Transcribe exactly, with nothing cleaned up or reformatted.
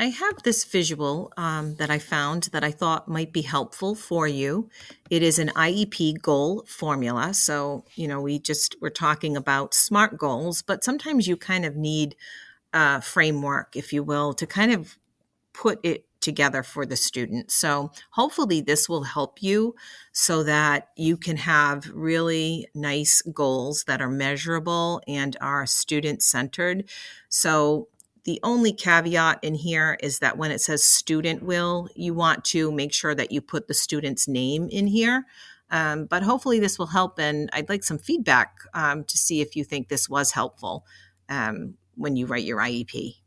I have this visual um, that I found that I thought might be helpful for you. It is an I E P goal formula. So, you know, we just we're talking about SMART goals, but sometimes you kind of need a framework, if you will, to kind of put it together for the student. So hopefully this will help you so that you can have really nice goals that are measurable and are student centered. So the only caveat in here is that when it says student will, you want to make sure that you put the student's name in here. Um, but hopefully this will help, and I'd like some feedback um, to see if you think this was helpful um, when you write your I E P.